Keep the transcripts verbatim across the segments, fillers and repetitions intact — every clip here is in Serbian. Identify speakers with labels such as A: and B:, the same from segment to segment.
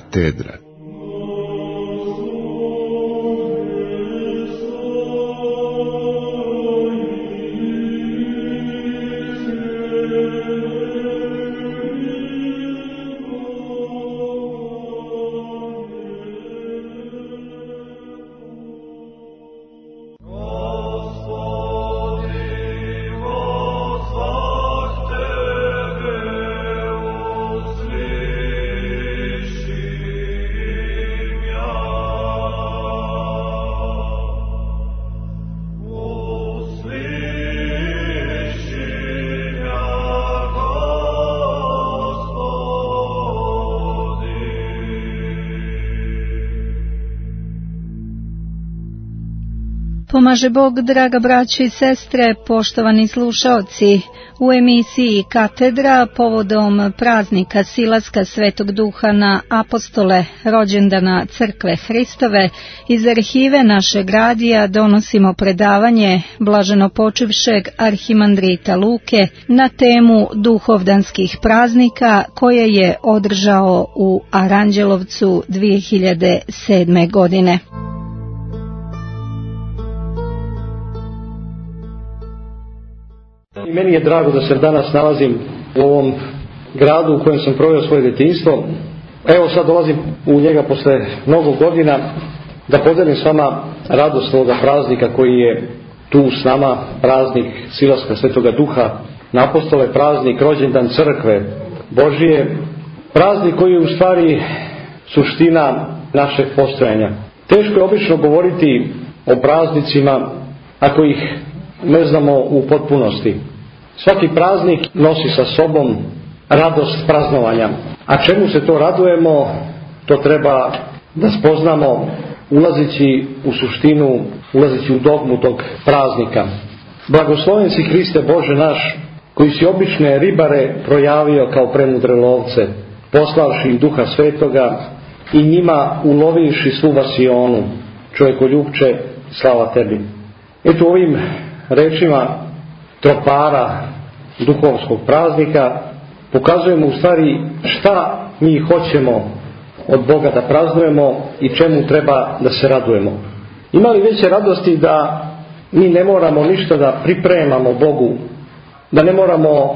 A: Katedra.
B: Pomaže Bog, draga braćo i sestre, poštovani slušaoci, u emisiji Katedra povodom praznika silaska Svetog Duha na apostole, rođendana Crkve Hristove, iz arhive našeg radija donosimo predavanje blaženopočivšeg arhimandrita Luke na temu duhovdanskih praznika koje je održao u Aranđelovcu dvije hiljade sedme. godine.
C: I meni je drago da se danas nalazim u ovom gradu u kojem sam proveo svoje djetinjstvo. Evo sad dolazim u njega posle mnogo godina da podelim s vama radost ovoga praznika koji je tu s nama, praznik silaska Svetoga Duha na apostole, praznik rođendan Crkve Božije, praznik koji je u stvari suština našeg postojanja. Teško je obično govoriti o praznicima ako ih ne znamo u potpunosti. Svaki praznik nosi sa sobom radost praznovanja. A čemu se to radujemo, to treba da spoznamo ulazeći u suštinu, ulazeći u dogmu tog praznika. Blagosloven si Hriste Bože naš, koji si obične ribare projavio kao premudre lovce, poslavši im Duha Svetoga i njima ulovivši svu vasionu. Čovjekoljupče, slava tebi. Eto ovim rečima tropara duhovskog praznika pokazujemo u stvari šta mi hoćemo od Boga da praznujemo i čemu treba da se radujemo. Ima li veće radosti da mi ne moramo ništa da pripremamo Bogu, da ne moramo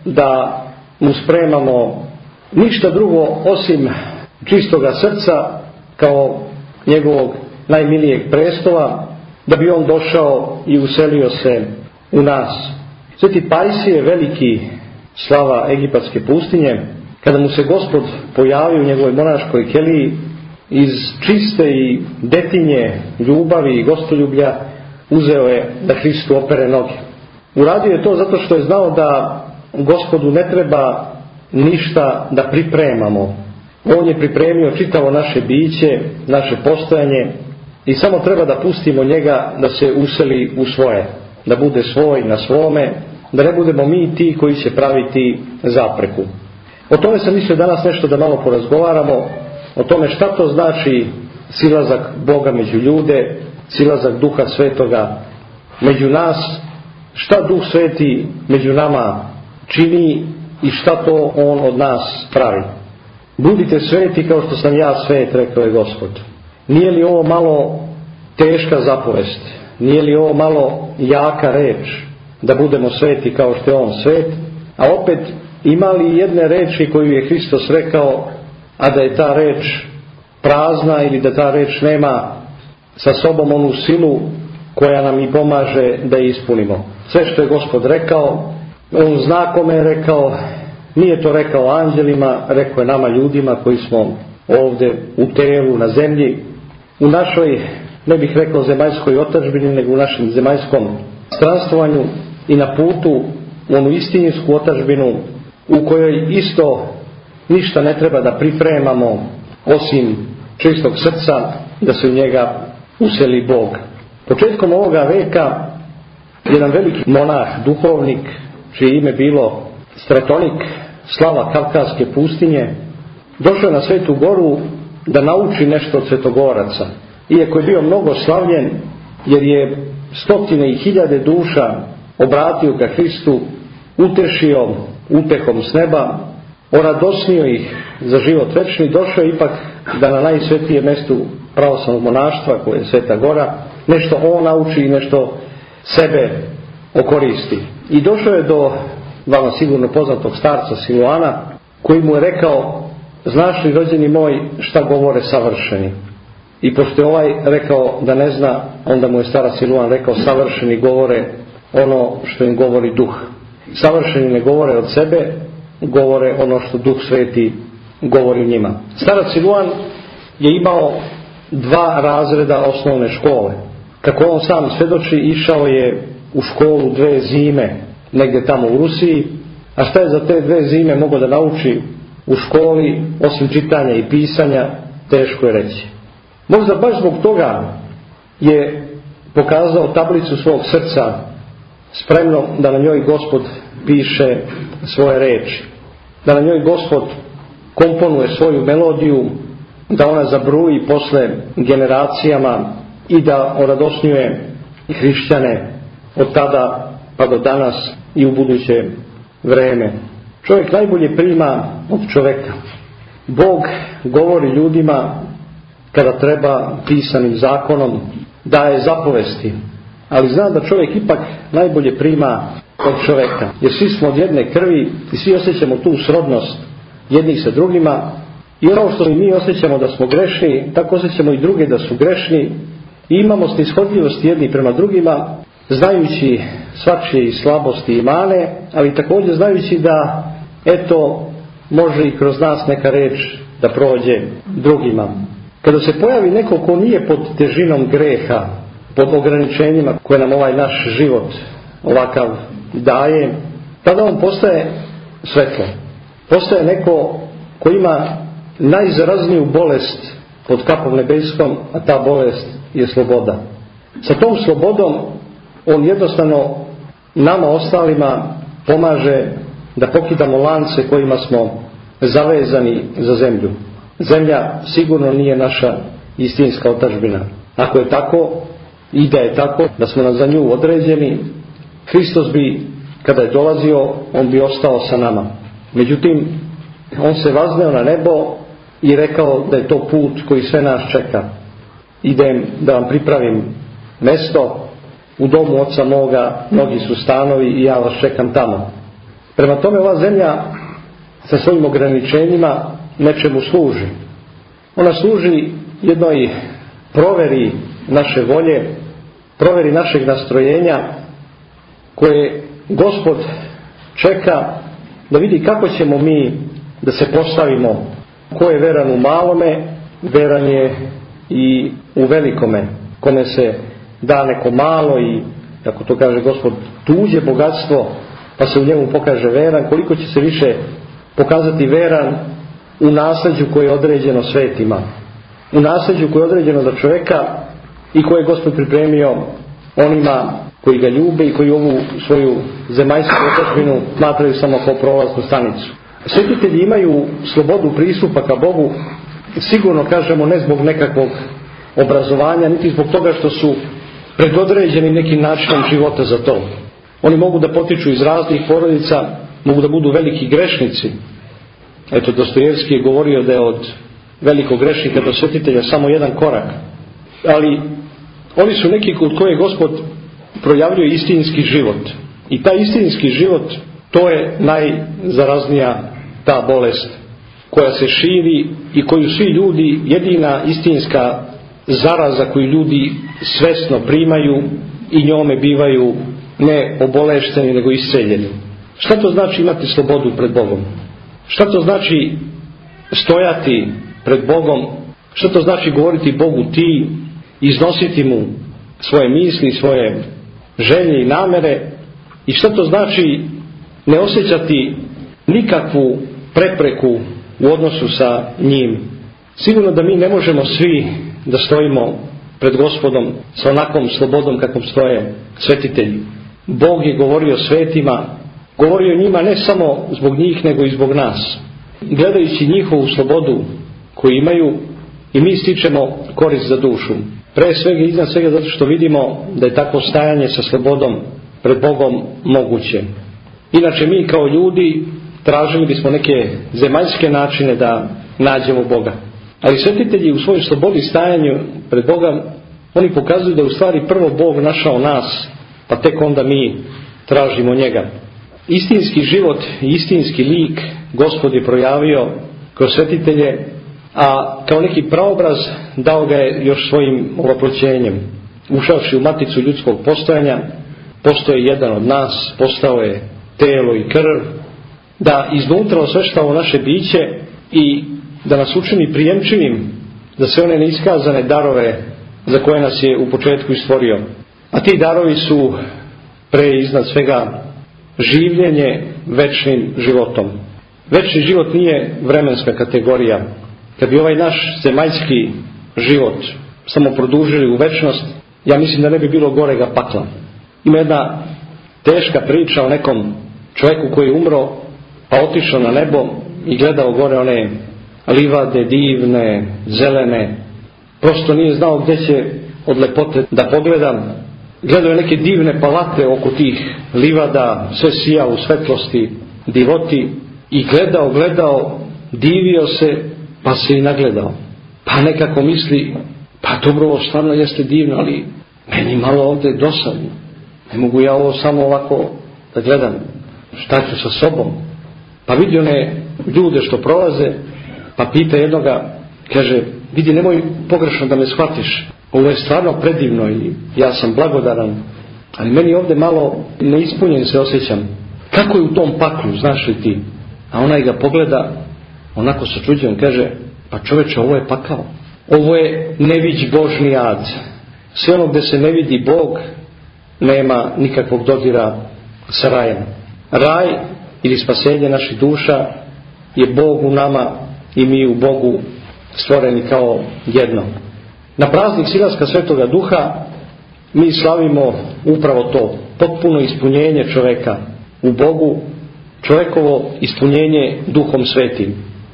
C: da mu spremamo ništa drugo osim čistoga srca kao njegovog najmilijeg prestola, da bi on došao i uselio se u nas. Sveti Pajsije, veliki slava egipatske pustinje, kada mu se Gospod pojavio u njegovoj monaškoj keliji, iz čiste i detinje ljubavi i gostoljublja uzeo je da Hristu opere noge. Uradio je to zato što je znao da Gospodu ne treba ništa da pripremamo. On je pripremio čitavo naše biće, naše postojanje, i samo treba da pustimo njega da se useli u svoje, da bude svoj na svome, da ne budemo mi ti koji će praviti zapreku. O tome sam mislio danas nešto da malo porazgovaramo, o tome šta to znači silazak Boga među ljude, silazak Duha Svetoga među nas, šta Duh Sveti među nama čini i šta to on od nas pravi. Budite sveti kao što sam ja svet, rekao je Gospod. Nije li ovo malo teška zapovest? Nije li ovo malo jaka reč da budemo sveti kao što je on svet? A opet, ima li jedne reči koju je Hristos rekao, a da je ta reč prazna ili da ta reč nema sa sobom onu silu koja nam i pomaže da je ispunimo? Sve što je Gospod rekao, on zna kome je rekao, nije to rekao anđelima, rekao je nama ljudima koji smo ovdje u telu, na zemlji, u našoj, ne bih rekao zemaljskoj otadžbini, nego u našem zemaljskom stranstovanju i na putu u onu istininsku otadžbinu u kojoj isto ništa ne treba da pripremamo osim čistog srca da se u njega useli Bog. Početkom ovoga veka jedan veliki monah, duhovnik, čije ime bilo Stratonik, slava Kavkazske pustinje, došao na Svetu Goru da nauči nešto od svetogoraca. Iako je bio mnogo slavljen, jer je stotine i hiljade duša obratio ka Hristu, utešio utehom s neba, oradosnio ih za život večni, došao je ipak da na najsvetijem mjestu pravoslavnog monaštva, koje je Sveta Gora, nešto on nauči i nešto sebe okoristi. I došao je do vama sigurno poznatog starca Siluana, koji mu je rekao: znaš li, rođeni moj, šta govore savršeni? I pošto je ovaj rekao da ne zna, onda mu je starac Siluan rekao: savršeni govore ono što im govori duh. Savršeni ne govore od sebe, govore ono što Duh Sveti govori njima. Starac Siluan je imao dva razreda osnovne škole. Kako on sam svjedoči, išao je u školu dve zime negdje tamo u Rusiji, a šta je za te dve zime mogao da nauči u školi osim čitanja i pisanja, teško je reći. Možda baš zbog toga je pokazao tablicu svog srca, spremno da na njoj Gospod piše svoje reči, da na njoj Gospod komponuje svoju melodiju, da ona zabruji posle generacijama i da oradosnjuje hrišćane od tada pa do danas i u buduće vreme. Čovjek najbolje prima od čovjeka. Bog govori ljudima kada treba pisanim zakonom, daje zapovesti, ali zna da čovjek ipak najbolje prima od čovjeka, jer svi smo od jedne krvi i svi osjećamo tu srodnost jednih sa drugima, i ono što mi osjećamo da smo grešni, tako osjećamo i druge da su grešni, i imamo snishodljivost jedni prema drugima, znajući svačije i slabosti i mane, ali također znajući da eto može i kroz nas neka reč da prođe drugima. Kada se pojavi neko ko nije pod težinom greha, pod ograničenjima koje nam ovaj naš život ovakav daje, tada on postaje svetlo. Postaje neko ko ima najzarazniju bolest pod kapom nebeskom, a ta bolest je sloboda. Sa tom slobodom on jednostavno nama ostalima pomaže da pokidamo lance kojima smo zavezani za zemlju. Zemlja sigurno nije naša istinska otadžbina. Ako je tako, i da je tako, da smo za nju određeni, Hristos bi, kada je dolazio, on bi ostao sa nama. Međutim, on se vazneo na nebo i rekao da je to put koji sve nas čeka. Idem da vam pripravim mesto, u domu oca moga mnogi su stanovi i ja vas čekam tamo. Prema tome, ova zemlja sa svojim ograničenjima nečemu služi. Ona služi jednoj proveri naše volje, proveri našeg nastrojenja, koje Gospod čeka da vidi kako ćemo mi da se postavimo. Ko je veran u malome, veran je i u velikome. Kome se da neko malo i, kako to kaže Gospod, tuđe bogatstvo, pa se u njemu pokaže veran, koliko će se više pokazati veran u nasljeđu koje je određeno svetima, u nasljeđu koje je određeno za čovjeka i koje je Gospod pripremio onima koji ga ljube i koji ovu svoju zemaljsku otadžbinu smatraju samo kao prolaznu stanicu. Svetitelji imaju slobodu pristupa ka Bogu, sigurno kažemo ne zbog nekakvog obrazovanja, niti zbog toga što su predodređeni nekim načinom života za to. Oni mogu da potiču iz raznih porodica, mogu da budu veliki grešnici. Eto, Dostojevski je govorio da je od velikog grešnika do svetitelja samo jedan korak. Ali oni su neki kod koje Gospod projavljuje istinski život. I taj istinski život, to je najzaraznija ta bolest koja se širi i koju svi ljudi, jedina istinska zaraza koju ljudi svesno primaju i njome bivaju ne obolešteni nego isceljeni. Šta to znači imati slobodu pred Bogom? Šta to znači stojati pred Bogom? Šta to znači govoriti Bogu ti, iznositi mu svoje misli, svoje želje i namere? I šta to znači ne osjećati nikakvu prepreku u odnosu sa njim? Sigurno da mi ne možemo svi da stojimo pred Gospodom sa onakvom slobodom kakvom stoje svetitelji. Bog je govorio svetima, govorio njima ne samo zbog njih nego i zbog nas. Gledajući njihovu slobodu koju imaju, i mi stičemo korist za dušu. Pre svega i iznad svega zato što vidimo da je tako stajanje sa slobodom pred Bogom moguće. Inače mi kao ljudi tražili bismo neke zemaljske načine da nađemo Boga. Ali svetitelji u svojoj slobodi stajanju pred Bogom, oni pokazuju da u stvari prvo Bog našao nas, pa tek onda mi tražimo njega. Istinski život i istinski lik Gospod je projavio kroz svetitelje, a kao neki praobraz dao ga je još svojim ovoploćenjem. Ušavši u maticu ljudskog postojanja, postoje jedan od nas, postao je telo i krv, da iznutra osveštava naše biće i da nas učini prijemčivim za sve one neiskazane darove za koje nas je u početku i stvorio. A ti darovi su pre i iznad svega življenje večnim životom. Večni život nije vremenska kategorija. Kad bi ovaj naš zemaljski život samo produžili u večnost, ja mislim da ne bi bilo gorega pakla. Ima jedna teška priča o nekom čovjeku koji je umro, pa otišao na nebo i gledao gore one livade divne, zelene. Prosto nije znao gdje će od lepote da pogleda. Gledao je neke divne palate oko tih livada, sve sija u svetlosti, divoti, i gledao, gledao, divio se, pa se i nagledao. Pa nekako misli, pa dobro, ovo stvarno jeste divno, ali meni malo ovdje dosadno. Ne mogu ja ovo samo ovako da gledam. Šta ću sa sobom? Pa vidi one ljude što prolaze, pa pita jednoga, kaže, vidi, nemoj pogrešno da me shvatiš. Ovo je stvarno predivno i ja sam blagodaran, ali meni ovdje malo neispunjen se osjećam. Kako je u tom paklu, znaš li ti? A onaj ga pogleda, onako sa čuđenjem kaže, pa čoveče, ovo je pakao. Ovo je neviđ Božni ad. Sve ono gdje se ne vidi Bog, nema nikakvog dodira sa rajem. Raj ili spasenje naših duša je Bog u nama i mi u Bogu stvoreni kao jedno. Na praznik Silaska Svetoga Duha mi slavimo upravo to, potpuno ispunjenje čovjeka u Bogu, čovjekovo ispunjenje Duhom Svetim.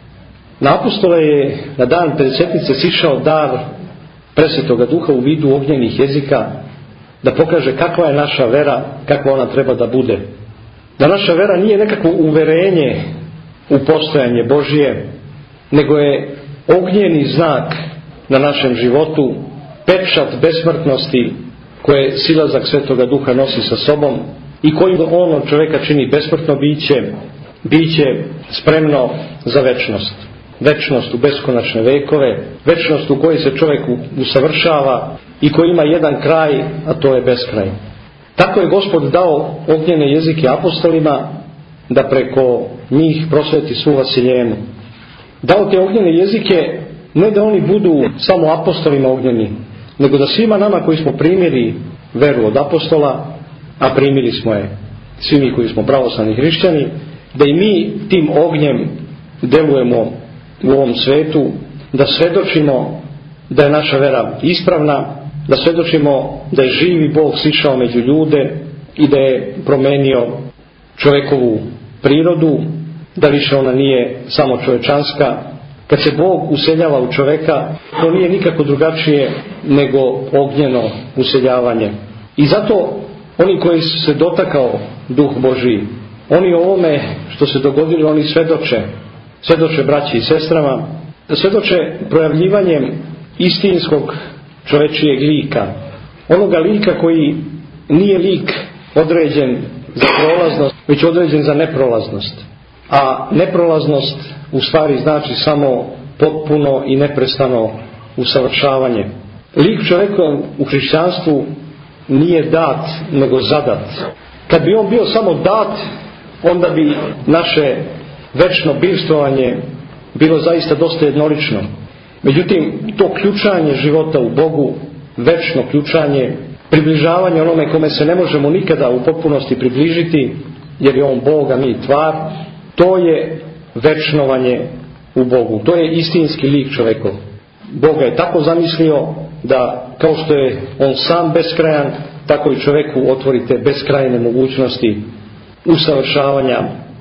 C: Na apostole je na dan Pedesetnice sišao dar Presvetoga Duha u vidu ognjenih jezika, da pokaže kakva je naša vera, kakva ona treba da bude. Da naša vera nije nekakvo uverenje u postojanje Božije, nego je ognjeni znak na našem životu, pečat besmrtnosti koje silazak Svetoga Duha nosi sa sobom i koji on od čovjeka čini besmrtno biće, biće spremno za večnost. Večnost u beskonačne vekove, večnost u kojoj se čovjek usavršava i koji ima jedan kraj, a to je beskraj. Tako je Gospod dao ognjene jezike apostolima da preko njih prosveti svu vasiljenu. Dao te ognjene jezike ne da oni budu samo apostolima ognjeni, nego da svima nama koji smo primili veru od apostola, a primili smo je svi mi koji smo pravoslavni hrišćani, da i mi tim ognjem delujemo u ovom svetu, da svedočimo da je naša vera ispravna, da svedočimo da je živi Bog sišao među ljude i da je promenio čovjekovu prirodu, da više ona nije samo čovječanska. Kad se Bog useljava u čovjeka, to nije nikako drugačije nego ognjeno useljavanje. I zato oni koji su se dotakao Duh Božiji, oni o ovome što se dogodilo, oni svedoče, svedoče braći i sestrama, svedoče projavljivanjem istinskog čovečijeg lika. Onoga lika koji nije lik određen za prolaznost, već određen za neprolaznost. A neprolaznost u stvari znači samo potpuno i neprestano usavršavanje. Lik čovjeka u hrišćanstvu nije dat, nego zadat. Kad bi on bio samo dat, onda bi naše večno bivstvovanje bilo zaista dosta jednolično. Međutim, to ključanje života u Bogu, večno ključanje, približavanje onome kome se ne možemo nikada u potpunosti približiti, jer je on Bog, a mi tvar, to je večnovanje u Bogu. To je istinski lik čovjekov. Bog ga je tako zamislio da kao što je on sam beskrajan, tako i čovjeku otvorite beskrajne mogućnosti usavršavanja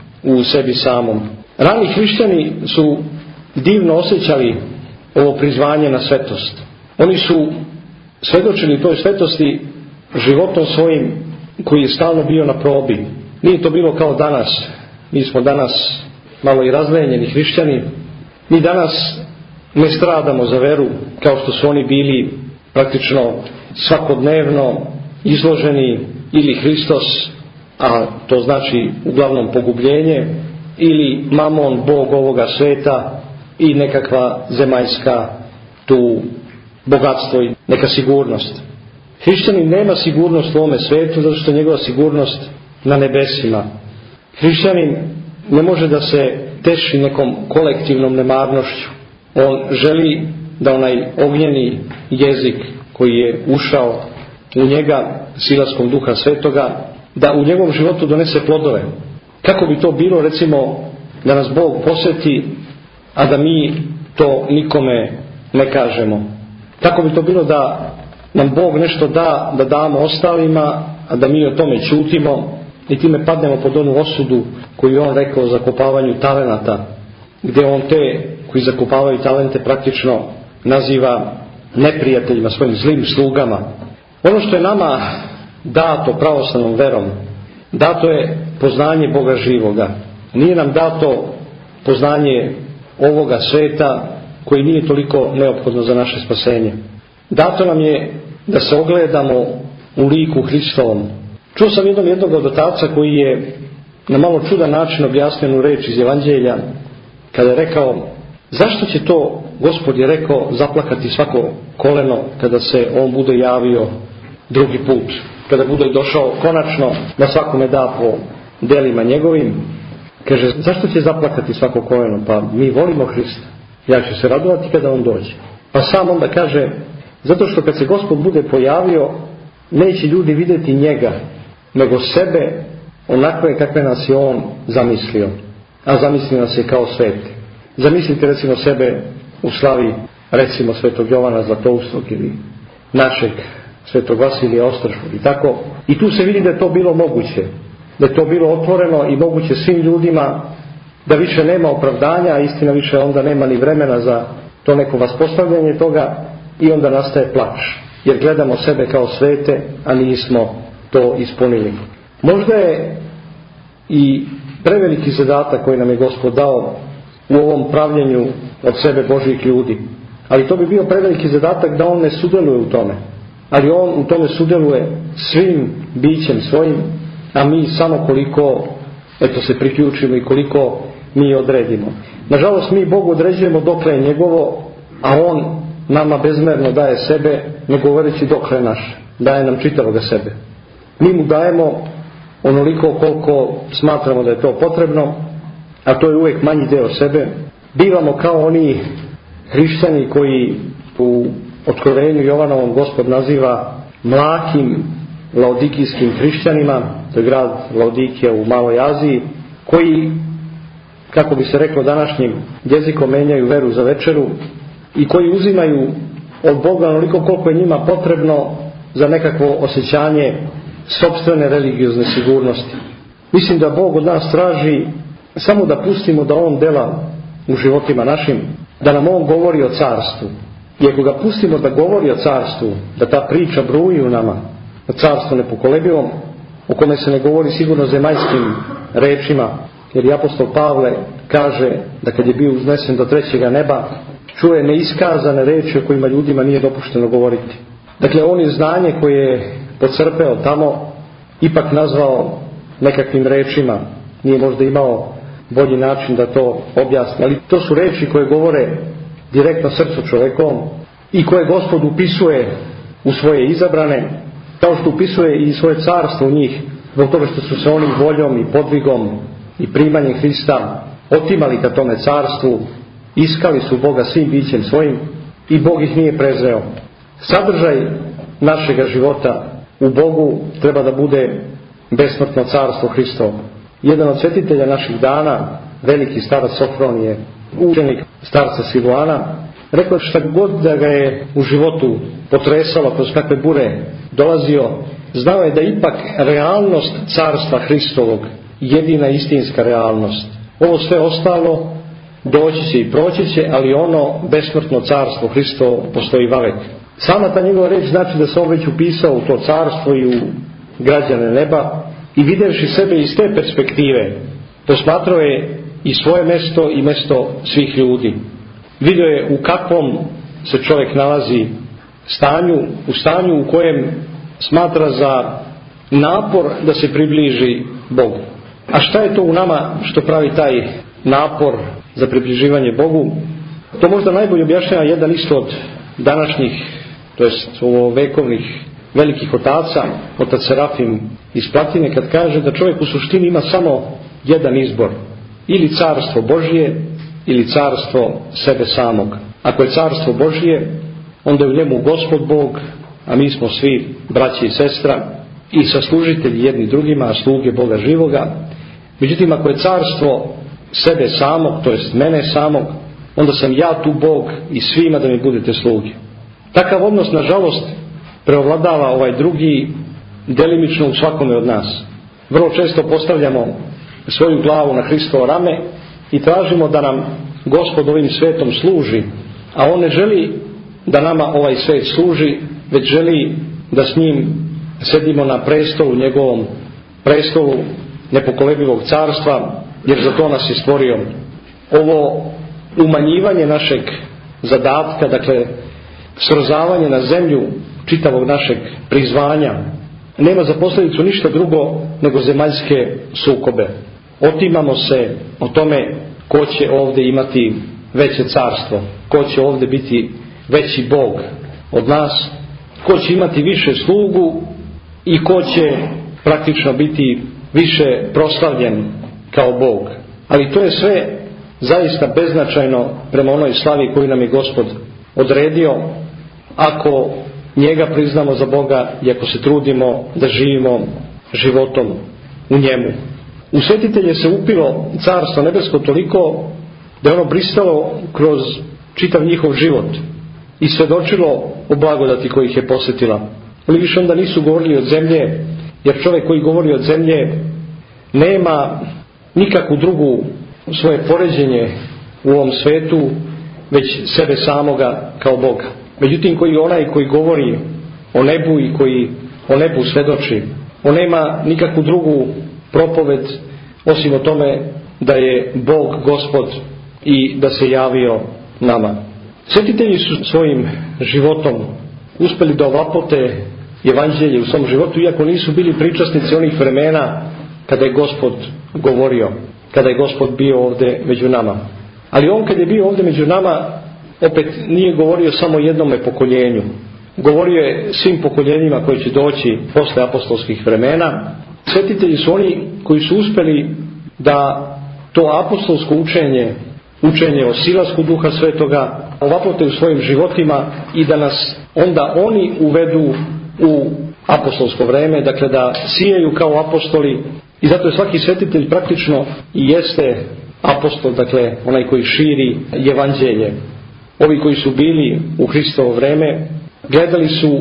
C: u sebi samom. Rani hrišćani su divno osjećali ovo prizvanje na svetost. Oni su svedočili toj svetosti životom svojim koji je stalno bio na probi. Nije to bilo kao danas, mi smo danas malo i razlenjeni hrišćani, mi danas ne stradamo za veru kao što su oni bili praktično svakodnevno izloženi, ili Hristos, a to znači uglavnom pogubljenje, ili mamon, bog ovoga sveta i nekakva zemaljska tu bogatstvo i neka sigurnost. Hrišćanin nema sigurnost u ovome svetu zato što je njegova sigurnost na nebesima. Hrišćanin ne može da se teši nekom kolektivnom nemarnošću. On želi da onaj ognjeni jezik koji je ušao u njega silaskom Duha Svetoga, da u njegovom životu donese plodove. Kako bi to bilo, recimo, da nas Bog posjeti, a da mi to nikome ne kažemo? Kako bi to bilo da nam Bog nešto da, da damo ostalima, a da mi o tome ćutimo i time padnemo pod onu osudu koju je on rekao o zakopavanju talenata, gdje on te koji zakopavaju talente praktično naziva neprijateljima, svojim zlim slugama. Ono što je nama dato pravoslavnom verom, dato je poznanje Boga živoga. Nije nam dato poznanje ovoga sveta koji nije toliko neophodno za naše spasenje. Dato nam je da se ogledamo u liku Hristovom. Čuo sam jednom jednog od otaca koji je na malo čudan način objasnjenu reč iz Evanđelja, kada je rekao: zašto će to, Gospod je rekao, zaplakati svako koleno kada se on bude javio drugi put, kada bude došao konačno da svakome da po delima njegovim? Kaže, zašto će zaplakati svako koleno? Pa mi volimo Hrista, ja ću se radovati kada on dođe. Pa sam onda kaže, zato što kad se Gospod bude pojavio, neće ljudi vidjeti njega, nego sebe onakve kakve nas je on zamislio. A zamislio nas je kao sveti. Zamislite recimo sebe u slavi, recimo svetog Jovana Zlatoustog ili našeg svetog Vasilija Ostroškog i tako. I tu se vidi da je to bilo moguće, da je to bilo otvoreno i moguće svim ljudima, da više nema opravdanja, a istina više onda nema ni vremena za to neko vaspostavljanje toga, i onda nastaje plač, jer gledamo sebe kao svete, a nismo to ispunili. Možda je i preveliki zadatak koji nam je Gospod dao u ovom pravljenju od sebe Božjih ljudi, ali to bi bio preveliki zadatak da on ne sudjeluje u tome, ali on u tome sudjeluje svim bićem svojim, a mi samo koliko eto se priključimo i koliko mi odredimo. Nažalost, mi Bogu određujemo dokle je njegovo, a on nama bezmerno daje sebe, ne govoreći dokle je naše, daje nam čitavoga sebe. Mi mu dajemo onoliko koliko smatramo da je to potrebno, a to je uvijek manji deo sebe. Bivamo kao oni hrišćani koji u Otkrovenju Jovanovom Gospod naziva mlakim laodikijskim hrišćanima, to je grad Laodikija u Maloj Aziji, koji, kako bi se reklo današnjim jezikom, menjaju veru za večeru i koji uzimaju od Boga onoliko koliko je njima potrebno za nekakvo osjećanje sopstvene religiozne sigurnosti. Mislim da Bog od nas traži samo da pustimo da on dela u životima našim, da nam on govori o carstvu. I ako ga pustimo da govori o carstvu, da ta priča bruji u nama, o carstvu nepokolebivom, o kome se ne govori sigurno zemaljskim rečima, jer i apostol Pavle kaže da kad je bio uznesen do trećega neba, čuje neiskazane reči o kojima ljudima nije dopušteno govoriti. Dakle, on je znanje koje je pocrpeo tamo ipak nazvao nekakvim rečima, nije možda imao bolji način da to objasni, ali to su reči koje govore direktno srcu čovjekom i koje Gospod upisuje u svoje izabrane, kao što upisuje i svoje carstvo u njih, zbog toga što su se oni voljom i podvigom i primanjem Hrista otimali ka tome carstvu, iskali su Boga svim bićem svojim i Bog ih nije prezreo. Sadržaj našega života u Bogu treba da bude besmrtno carstvo Hristovo. Jedan od svetitelja naših dana, veliki starac Sofronije, učenik starca Siluana, rekao šta god da ga je u životu potresalo, kroz kakve bure dolazio, znao je da ipak realnost carstva Hristovog jedina istinska realnost. Ovo sve ostalo doći će i proći će, ali ono besmrtno carstvo Hristovo postoji vavek. Sama ta njegova reč znači da se on već upisao u to carstvo i u građane neba, i vidjevši sebe iz te perspektive, posmatrao je i svoje mesto i mesto svih ljudi. Vidio je u kakvom se čovjek nalazi stanju, u stanju u kojem smatra za napor da se približi Bogu. A šta je to u nama što pravi taj napor za približivanje Bogu? To možda najbolje objašnjava jedan isto od današnjih, to jest vekovnih velikih otaca, otac Serafim iz Platine, kad kaže da čovjek u suštini ima samo jedan izbor, ili carstvo Božje ili carstvo sebe samog. Ako je carstvo Božje, onda je u njemu Gospod Bog, a mi smo svi braći i sestra i saslužitelji jedni drugima, a sluge Boga živoga. Međutim, ako je carstvo sebe samog, to jest mene samog, onda sam ja tu Bog i svima da mi budete sluge. Takav odnos, nažalost, preovladava ovaj drugi delimično u svakome od nas. Vrlo često postavljamo svoju glavu na Hristovo rame i tražimo da nam Gospod ovim svetom služi, a on ne želi da nama ovaj svet služi, već želi da s njim sedimo na prestolu, njegovom prestolu nepokolebivog carstva, jer za to nas je stvorio. Ovo umanjivanje našeg zadatka, dakle srozavanje na zemlju čitavog našeg prizvanja, nema za posljedicu ništa drugo nego zemaljske sukobe. Otimamo se o tome ko će ovdje imati veće carstvo, ko će ovdje biti veći Bog od nas, ko će imati više slugu i ko će praktično biti više proslavljen kao Bog. Ali to je sve zaista beznačajno prema onoj slavi koju nam je Gospod odredio, ako njega priznamo za Boga i ako se trudimo da živimo životom u njemu. U svetitelje se upilo carstvo nebesko toliko da je ono bristalo kroz čitav njihov život i svjedočilo o blagodati koji ih je posjetila. Oni više onda nisu govorili od zemlje, jer čovjek koji govori od zemlje nema nikakvu drugu svoje poređenje u ovom svetu, već sebe samoga kao Boga. Međutim, koji onaj koji govori o nebu i koji o nebu svjedoči, on nema nikakvu drugu propoved osim o tome da je Bog Gospod i da se javio nama. Svetitelji su svojim životom uspjeli da ovlapote evanđelje u svom životu, iako nisu bili pričasnici onih vremena kada je Gospod govorio, kada je Gospod bio ovdje među nama. Ali on kad je bio ovdje među nama, opet nije govorio samo jednome pokoljenju. Govorio je svim pokoljenjima koji će doći posle apostolskih vremena. Svetitelji su oni koji su uspjeli da to apostolsko učenje, učenje o silasku Duha Svetoga, ovaplote u svojim životima i da nas onda oni uvedu u apostolsko vreme, dakle da sijaju kao apostoli. I zato je svaki svetitelj praktično i jeste apostol, dakle onaj koji širi evanđelje. Ovi koji su bili u Hristovo vreme gledali su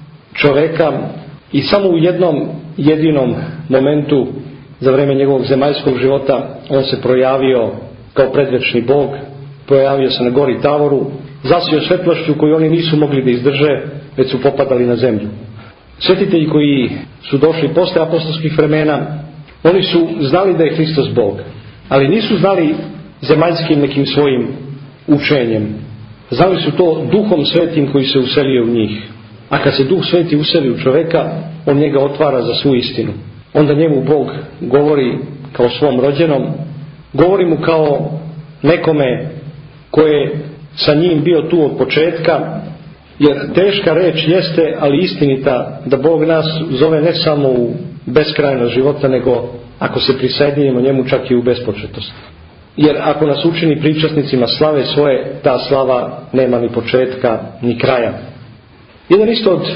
C: čovjeka i samo u jednom jedinom momentu za vrijeme njegovog zemaljskog života on se projavio kao predvečni Bog, projavio se na gori Tavoru, zasio svetlošću koju oni nisu mogli da izdrže, već su popadali na zemlju. Svetitelji koji su došli posle apostolskih vremena, oni su znali da je Hristos Bog, ali nisu znali zemaljskim nekim svojim učenjem. Znali su to Duhom Svetim koji se uselio u njih. A kad se Duh Sveti useli u čovjeka, on njega otvara za svu istinu. Onda njemu Bog govori kao svom rođenom, govori mu kao nekome ko je sa njim bio tu od početka, jer teška reč jeste, ali istinita, da Bog nas zove ne samo u beskrajnost života, nego ako se prisajedinimo njemu čak i u bespočetost. Jer ako nas učini pričasnicima slave svoje, ta slava nema ni početka ni kraja. Jedan isto od,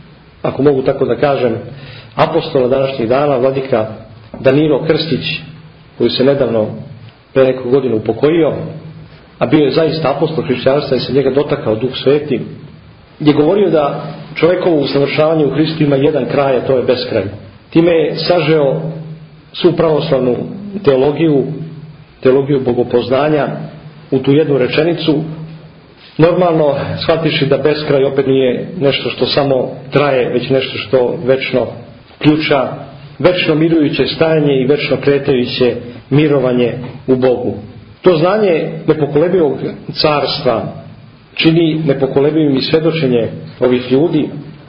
C: ako mogu tako da kažem, apostola današnjih dana, vladika Danilo Krstić, koji se nedavno pre neku godinu upokojio, a bio je zaista apostol hrišćanstva i se njega dotakao Duh Sveti, je govorio da čovjekovo usavršavanje u Hristu ima jedan kraj, a to je beskraj. Time je sažeo svu pravoslavnu teologiju, teologiju bogopoznanja u tu jednu rečenicu, normalno shvatiši da beskraj opet nije nešto što samo traje, već nešto što večno ključa, večno mirujuće stajanje i večno kretajuće mirovanje u Bogu. To znanje nepokolebivog carstva čini nepokolebivim i svjedočenje ovih ljudi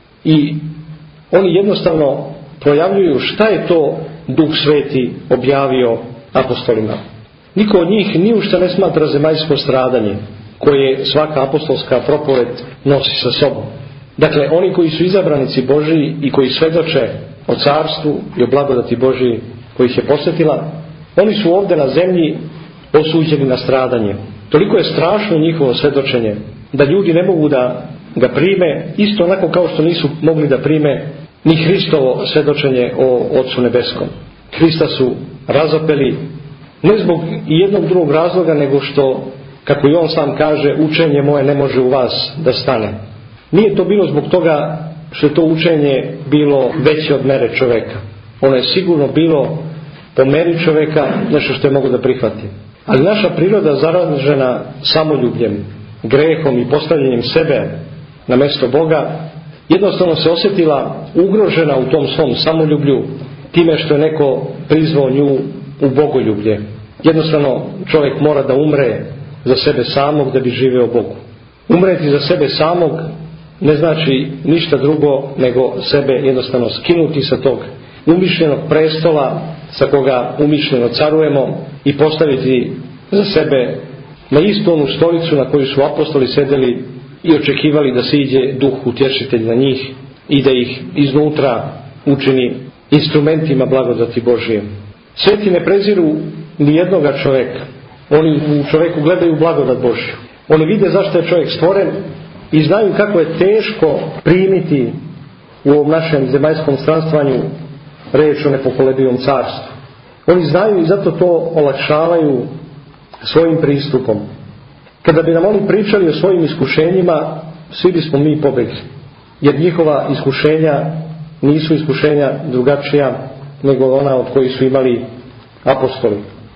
C: i oni jednostavno projavljuju šta je to Duh Sveti objavio apostolima. Niko od njih ni u šta ne smatra zemaljsko stradanje koje svaka apostolska propoved nosi sa sobom. Dakle, oni koji su izabranici Božiji i koji svjedoče o carstvu i o blagodati Božiji koji ih je posjetila, oni su ovdje na zemlji osuđeni na stradanje. Toliko je strašno njihovo svjedočenje da ljudi ne mogu da ga prime, isto onako kao što nisu mogli da prime ni Hristovo svjedočenje o Otcu Nebeskom. Hrista su razapeli ne zbog jednog drugog razloga, nego što, kako i on sam kaže, učenje moje ne može u vas da stane. Nije to bilo zbog toga što je to učenje bilo veće od mere čoveka. Ono je sigurno bilo po meri čoveka nešto što je mogo da prihvati. Ali naša priroda zaražena samoljubljem, grehom i postavljanjem sebe na mjesto Boga, jednostavno se osjetila ugrožena u tom svom samoljublju time što je neko prizvao nju u bogoljublje. Jednostavno čovjek mora da umre za sebe samog da bi živeo Bogu. Umreti za sebe samog ne znači ništa drugo nego sebe jednostavno skinuti sa tog umišljenog prestola sa koga umišljeno carujemo i postaviti za sebe na istu onu stolicu na koju su apostoli sedeli i očekivali da se iđe Duh Utješitelj na njih i da ih iznutra učini instrumentima blagodati Božije. Sveti ne preziru ni jednoga čovjeka. Oni u čovjeku gledaju blagodat Božju. Oni vide zašto je čovjek stvoren i znaju kako je teško primiti u ovom našem zemaljskom stranstvanju reč o nepokolebivom carstvu. Oni znaju i zato to olakšavaju svojim pristupom. Kada bi nam oni pričali o svojim iskušenjima, svi bismo mi pobjegli. Jer njihova iskušenja nisu iskušenja drugačija nego ona od kojih su imali apostoli.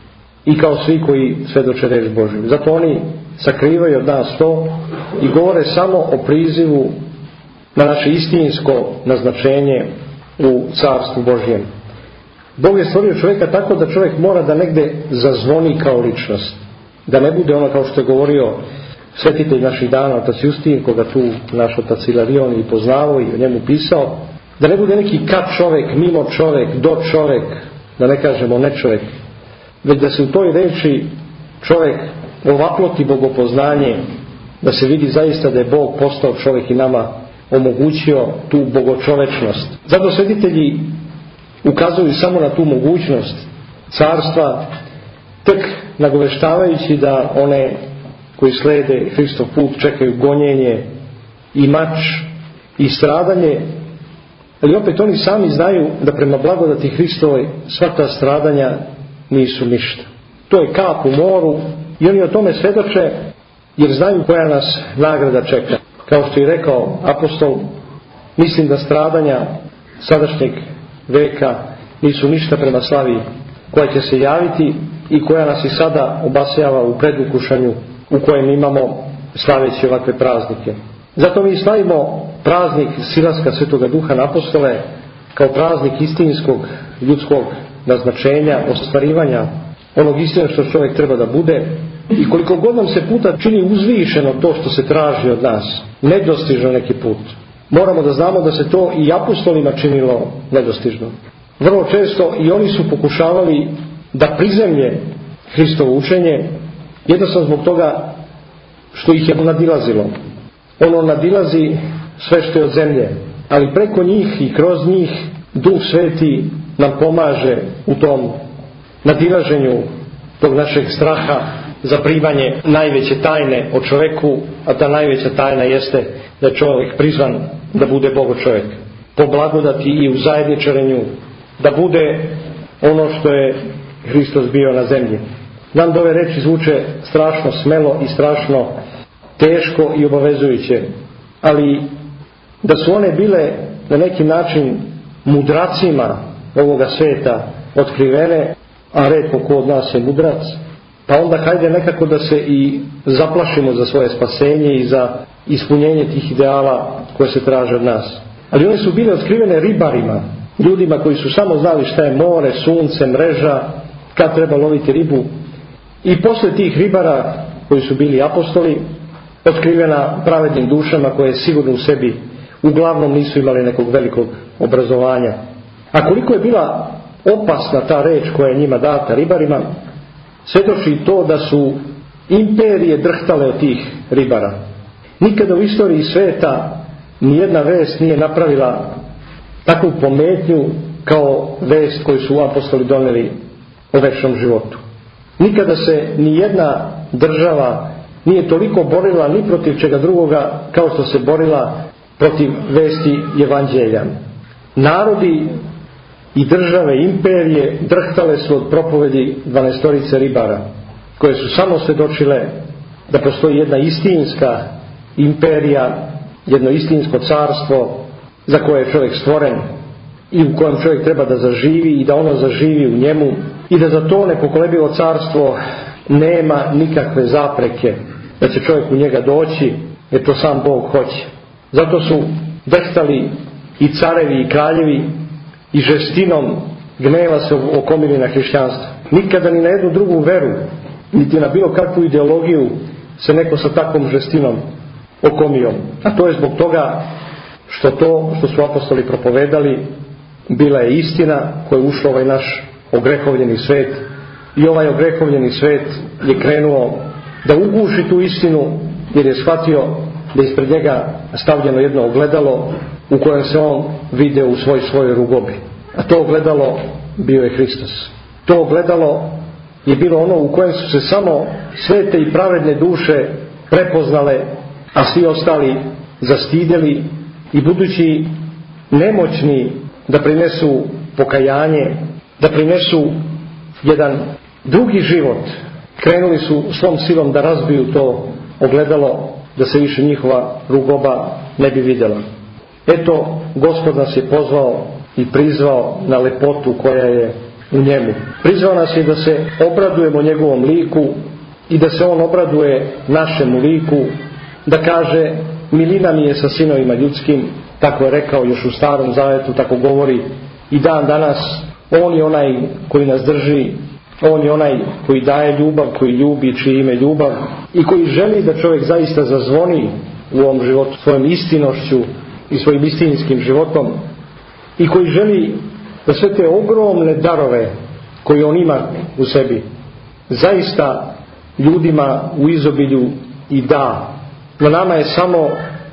C: I kao svi koji svjedoče reč Božju. Zato oni sakrivaju od nas to i govore samo o prizivu na naše istinsko naznačenje u carstvu Božjem. Bog je stvorio čovjeka tako da čovjek mora da negde zazvoni kao ličnost. Da ne bude ono kao što je govorio svetitelj naših dana, otac Justin, koga tu naš otac Ilarion i poznavao i o njemu pisao, da ne bude neki kad čovjek, mimo čovjek, do čovjek, da ne kažemo ne čovjek, već da se u toj reči čovjek ovaploti bogopoznanje, da se vidi zaista da je Bog postao čovjek i nama omogućio tu bogočovečnost. Zato svetitelji ukazuju samo na tu mogućnost carstva, tek nagoveštavajući da one koji slede Hristov put čekaju gonjenje i mač i stradanje, ali opet oni sami znaju da prema blagodati Hristovoj sva ta stradanja nisu ništa. To je kap u moru i oni o tome svjedoče jer znaju koja nas nagrada čeka. Kao što je rekao apostol, mislim da stradanja sadašnjeg veka nisu ništa prema slavi koja će se javiti i koja nas i sada obasjava u predukušanju u kojem imamo slaveći ovakve praznike. Zato mi slavimo praznik silaska Svetoga Duha na apostole kao praznik istinskog ljudskog naznačenja, ostvarivanja onog istina što čovjek treba da bude. I koliko god nam se puta čini uzvišeno to što se traži od nas, nedostižno neki put, moramo da znamo da se to i apostolima činilo nedostižno. Vrlo često i oni su pokušavali da prizemlje Hristovo učenje, jednostavno zbog toga što ih je nadilazilo. Ono nadilazi sve što je od zemlje, ali preko njih i kroz njih Duh Sveti nam pomaže u tom nadilaženju tog našeg straha za primanje najveće tajne o čovjeku, a ta najveća tajna jeste da je čovjek prizvan da bude Bogo čovjek. Po blagodati i u zajedničarenju da bude ono što je Hristos bio na zemlji. Nam da ove reči zvuče strašno smelo i strašno teško i obavezujuće, ali da su one bile na neki način mudracima ovoga sveta otkrivene, a retko ko od nas je mudrac, pa onda hajde nekako da se i zaplašimo za svoje spasenje i za ispunjenje tih ideala koje se traže od nas. Ali one su bile otkrivene ribarima, ljudima koji su samo znali šta je more, sunce, mreža, kad treba loviti ribu. I posle tih ribara koji su bili apostoli, otkrivena pravednim dušama koje sigurno u sebi uglavnom nisu imali nekog velikog obrazovanja. A koliko je bila opasna ta reč koja je njima data ribarima, svjedoči to da su imperije drhtale od tih ribara. Nikada u istoriji sveta nijedna vest nije napravila takvu pometnju kao vest koju su apostoli donijeli o večnom životu. Nikada se nijedna država nije toliko borila ni protiv čega drugoga kao što se borila protiv vesti evanđelja. Narodi i države, imperije drhtale su od propovedi dvanaestorice ribara, koje su samo svjedočile da postoji jedna istinska imperija, jedno istinsko carstvo za koje je čovjek stvoren i u kojem čovjek treba da zaživi i da ono zaživi u njemu i da za to nepokolebivo carstvo nema nikakve zapreke da će čovjek u njega doći, jer to sam Bog hoće. Zato su drhtali i carevi i kraljevi i žestinom gneva se okomili na hrišćanstvo. Nikada ni na jednu drugu veru, niti na bilo kakvu ideologiju se neko sa takvom žestinom okomio. A to je zbog toga što to što su apostoli propovedali bila je istina koja je ušla ovaj naš ogrehovljeni svet, i ovaj ogrehovljeni svet je krenuo da uguši tu istinu, jer je shvatio da je ispred njega stavljeno jedno ogledalo u kojem se on video u svoj svojoj rugobi. A to ogledalo bio je Hristos. To ogledalo je bilo ono u kojem su se samo svete i pravedne duše prepoznale, a svi ostali zastidjeli, i budući nemoćni da prinesu pokajanje, da prinesu jedan drugi život, krenuli su svom silom da razbiju to ogledalo, da se više njihova rugoba ne bi vidjela. Eto, Gospod nas je pozvao i prizvao na lepotu koja je u njemu. Prizvao nas je da se obradujemo njegovom liku i da se on obraduje našemu liku, da kaže milina mi je sa sinovima ljudskim, tako je rekao još u Starom Zavetu, tako govori i dan danas. On je onaj koji nas drži, on je onaj koji daje ljubav, koji ljubi, čije ime ljubav, i koji želi da čovjek zaista zazvoni u ovom životu svojom istinošću i svojim istinskim životom, i koji želi da sve te ogromne darove koje on ima u sebi zaista ljudima u izobilju i da. Na nama je samo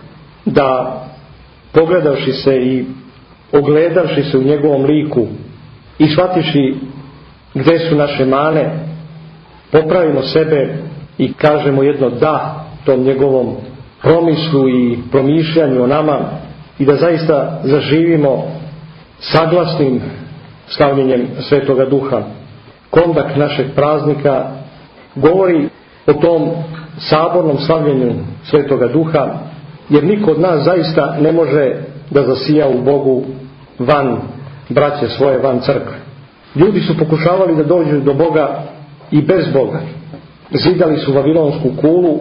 C: da, pogledavši se i ogledavši se u njegovom liku i shvatiši gdje su naše mane, popravimo sebe i kažemo jedno da tom njegovom promislu i promišljanju o nama, i da zaista zaživimo saglasnim slavljenjem Svetoga Duha. Kondak našeg praznika govori o tom sabornom slavljenju Svetoga Duha, jer niko od nas zaista ne može da zasija u Bogu van braće svoje, van crkve. Ljudi su pokušavali da dođu do Boga i bez Boga. Zidali su Vavilonsku kulu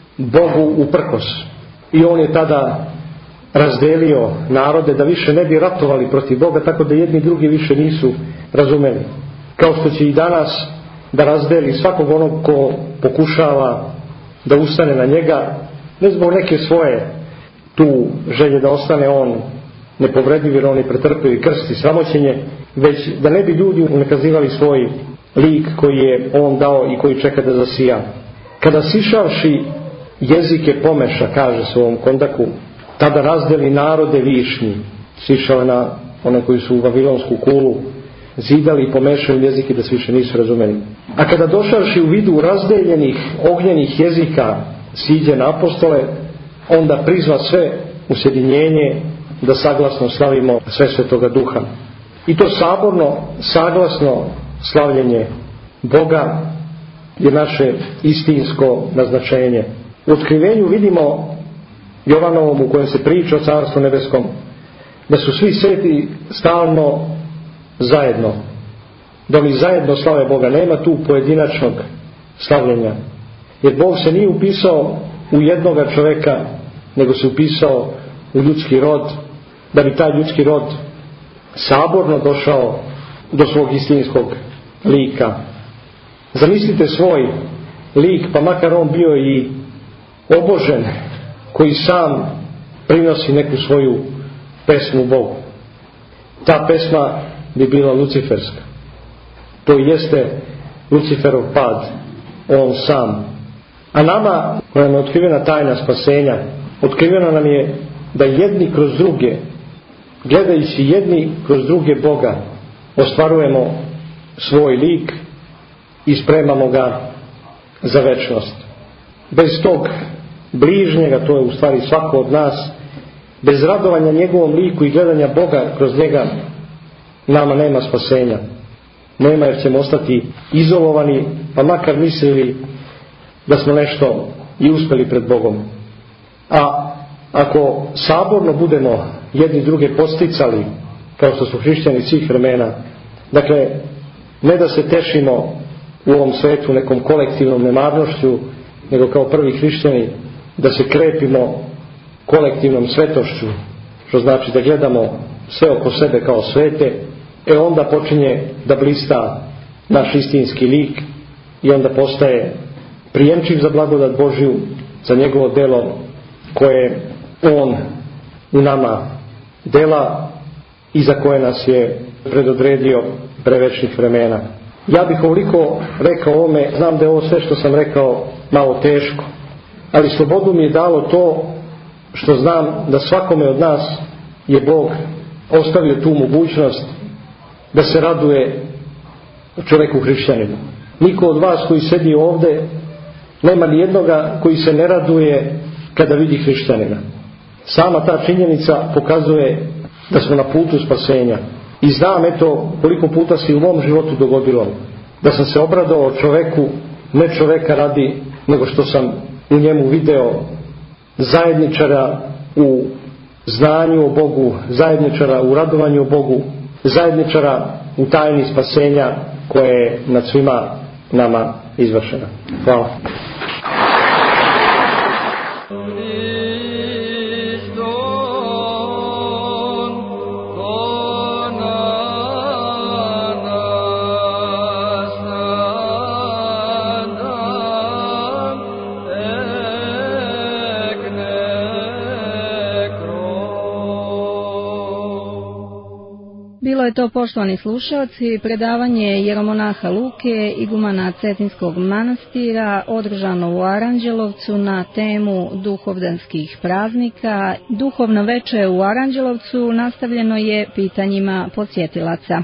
C: Bogu uprkos, i on je tada razdelio narode da više ne bi ratovali protiv Boga, tako da jedni drugi više nisu razumeli. Kao što će i danas da razdeli svakog onog ko pokušava da ustane na njega, ne zbog neke svoje tu želje da ostane on nepovrediv jer on je pretrpio i krst i sramoćenje, već da ne bi ljudi unakazivali svoj lik koji je on dao i koji čeka da zasija. Kada sišavši jezike pomeša, kaže se u ovom kondaku, tada razdeli narode višnji. Sišao je na one koji su u Vavilonsku kulu zidali i pomešali jezike da se više nisu razumeli. A kada došavši u vidu razdeljenih ognjenih jezika siđe na apostole, onda prizva sve u sjedinjenje da saglasno slavimo sve Svetoga Duha. I to saborno, saglasno slavljenje Boga je naše istinsko naznačenje. U otkrivenju vidimo Jovanovom, u kojem se priča o Carstvu nebeskom, da su svi sveti stalno zajedno, da oni zajedno slave Boga. Nema tu pojedinačnog slavljenja, jer Bog se nije upisao u jednoga čovjeka, nego se upisao u ljudski rod, da bi taj ljudski rod saborno došao do svog istinskog lika. Zamislite svoj lik, pa makar on bio i obožen, koji sam prinosi neku svoju pesmu Bogu. Ta pesma bi bila luciferska. To jeste Luciferov pad, on sam. A nama, koja nam je otkrivena tajna spasenja, otkrivena nam je da jedni kroz druge, gledajući jedni kroz druge Boga, ostvarujemo svoj lik i spremamo ga za večnost. Bez tog bližnjega, to je u stvari svako od nas, bez radovanja njegovom liku i gledanja Boga kroz njega, nama nema spasenja. Nema, jer ćemo ostati izolovani, pa makar mislili da smo nešto i uspjeli pred Bogom. A ako saborno budemo jedni druge posticali, kao što su hrišćani svih vremena, dakle, ne da se tešimo u ovom svetu nekom kolektivnom nemarnošću, nego kao prvi hrišćani da se krepimo kolektivnom svetošću, što znači da gledamo sve oko sebe kao svete, e onda počinje da blista naš istinski lik i onda postaje prijemčiv za blagodat Božju, za njegovo delo koje on u nama dela i za koje nas je predodredio prevečnih vremena. Ja bih ovoliko rekao ovome, znam da je ovo sve što sam rekao malo teško, ali slobodu mi je dalo to što znam da svakome od nas je Bog ostavio tu mogućnost da se raduje čovjeku hrišćaninu. Niko od vas koji sedi ovdje nema ni jednoga koji se ne raduje kada vidi hrišćanina. Sama ta činjenica pokazuje da smo na putu spasenja. I znam, eto, koliko puta se u mom životu dogodilo da sam se obradovao čovjeku, ne čovjeka radi, nego što sam u njemu video zajedničara u znanju o Bogu, zajedničara u radovanju o Bogu, zajedničara u tajni spasenja koje je nad svima nama izvršena. Hvala.
B: Bilo je to, poštovani slušalci, predavanje jeromonaha Luke, igumana Cetinskog manastira, održano u Aranđelovcu na temu duhovdanskih praznika. Duhovno veče u Aranđelovcu nastavljeno je pitanjima posjetilaca.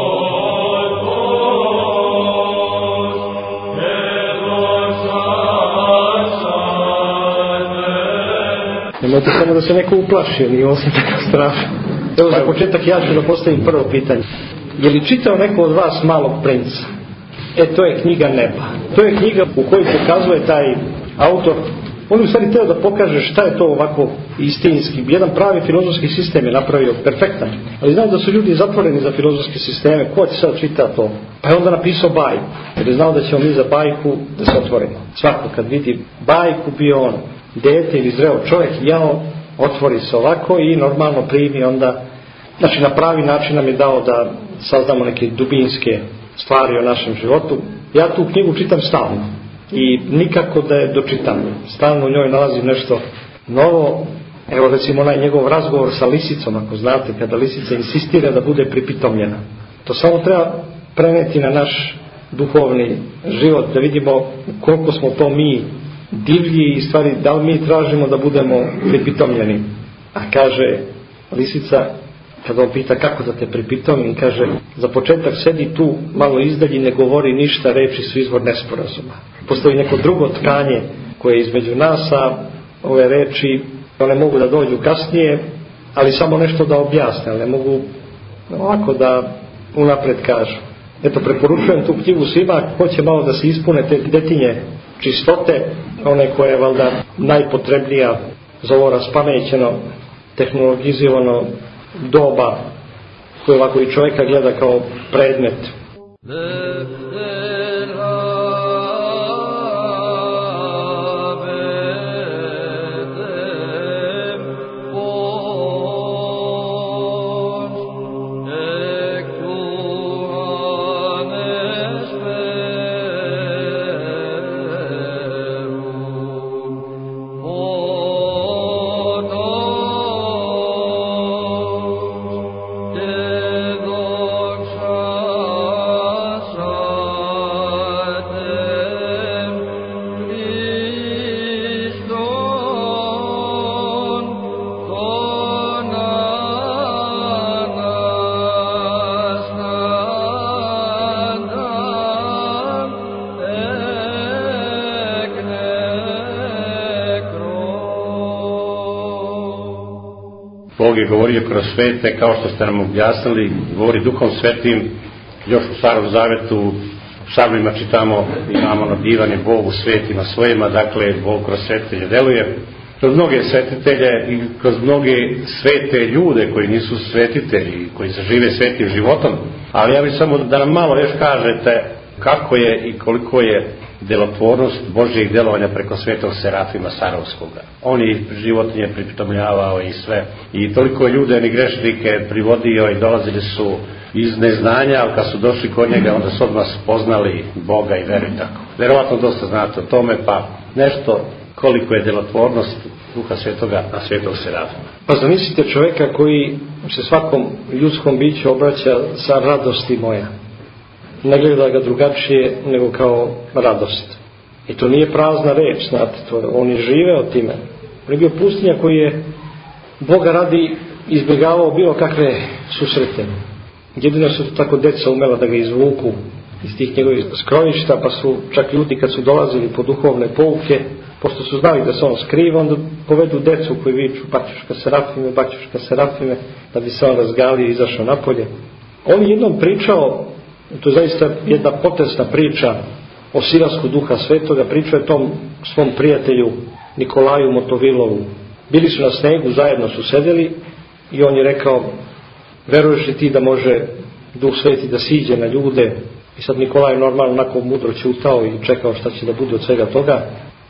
C: Nemojte samo da se neko uplaši, nije ovo sam tako strašno. Evo za početak ja ću da postavim prvo pitanje. Je li čitao neko od vas Malog princa? E, to je knjiga neba. To je knjiga u kojoj pokazuje taj autor. On u stvari teo da pokaže šta je to ovako istinski. Jedan pravi filozofski sistem je napravio perfektan. Ali znam da su ljudi zatvoreni za filozofske sisteme. Ko će sad čita to? Pa je onda napisao bajku. Jer je znao da ćemo mi za bajku da se otvorimo. Svako kad vidi bajku, bio on dete ili zreo čovjek, jao, otvori se ovako i normalno primi onda. Znači na pravi način nam je dao da saznamo neke dubinske stvari o našem životu. Ja tu knjigu čitam stalno i nikako da je dočitam. Stalno u njoj nalazim nešto novo. Evo recimo onaj njegov razgovor sa lisicom, ako znate, kada lisica insistira da bude pripitomljena. To samo treba preneti na naš duhovni život, da vidimo koliko smo to mi divlji i stvari, da li mi tražimo da budemo pripitomljeni. A kaže lisica, kada on pita kako da te pripitomim, kaže, za početak sedi tu malo izdalji, ne govori ništa, reči su izvor nesporazuma. Postoji neko drugo tkanje koje je između nas, a ove reči one mogu da dođu kasnije, ali samo nešto da objasne, ali ne mogu ovako da unapred kažu. Eto, preporučujem tu knjigu svima, hoće malo da se ispune te detinje čistote, one koje je valjda najpotrebnija za ovo raspamećeno, tehnologizirano doba koje ovako i čovjeka gleda kao predmet.
A: Amen. Bog je govorio kroz svete, kao što ste nam objasnili, govori Duhom Svetim. Još u Starom Zavetu u psalmima čitamo, imamo nadivanje Bogu svetima svojima, dakle Bog kroz svetitelje deluje. Kroz mnoge svetitelje i kroz mnoge svete ljude koji nisu svetitelji, koji se žive svetim životom. Ali ja bih samo da nam malo još kažete kako je i koliko je delotvornost Božjeg delovanja preko svetog Serafima Sarovskoga. On je životinje pripitomljavao i sve. I toliko ljude ni grešnike privodio i dolazili su iz neznanja, ali kad su došli kod njega, onda su odmah spoznali Boga i veru i tako. Verovatno dosta znate o tome, pa nešto koliko je delotvornost Duha Svetoga na svetog Serafima.
C: Pa zamislite čovjeka koji se svakom ljudskom biću obraća sa radosti moja. Ne gleda ga drugačije nego kao radost. I to nije prazna reč, znate, to je, on je živeo time. On je bio pustinja koji je Boga radi izbjegavao bilo kakve susrete. Jedino su to tako deca umela da ga izvuku iz tih njegovih skrovišta, pa su čak ljudi kad su dolazili po duhovne pouke, pošto su znali da se on skriva, onda povedu decu koji viču baćuška Serafime, baćuška Serafime, da bi se on razgalio i izašao napolje. On je jednom pričao, to je zaista jedna potresna priča o silasku Duha Svetoga, pričao je tom svom prijatelju Nikolaju Motovilovu. Bili su na snegu, zajedno su sedeli i on je rekao: veruješ li ti da može Duh Sveti da siđe na ljude? I sad Nikolaj normalno onako mudro ćutao i čekao šta će da bude od svega toga.